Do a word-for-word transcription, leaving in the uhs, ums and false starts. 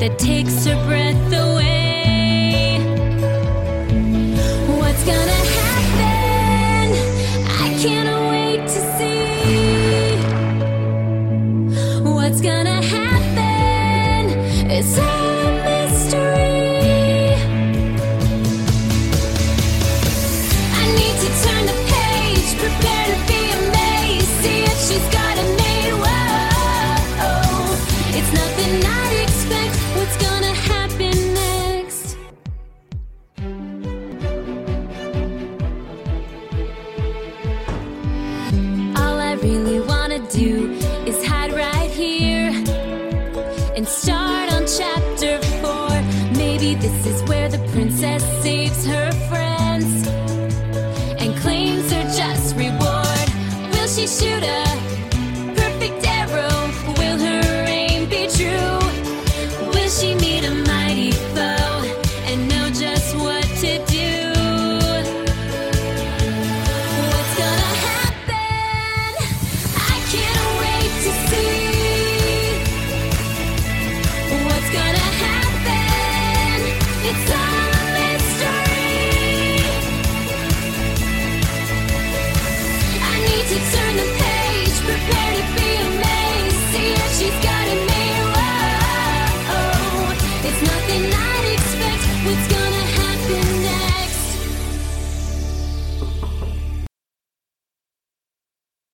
that takes her breath away. What's gonna happen? I can't wait to see. What's gonna happen? It's a mystery. I need to turn the page, prepare to be amazed, see if she's got it made. Whoa, it's nothing I'd expect. What's gonna happen next? All I really wanna do is hide right here and start on chapter four. Maybe this is where the princess saves her friends and claims her just reward. Will she shoot a perfect arrow? Will her aim be true? Will she meet a mighty foe and know just what to do? What's gonna happen? I can't wait to see. What's gonna happen? It's a mystery. I need to turn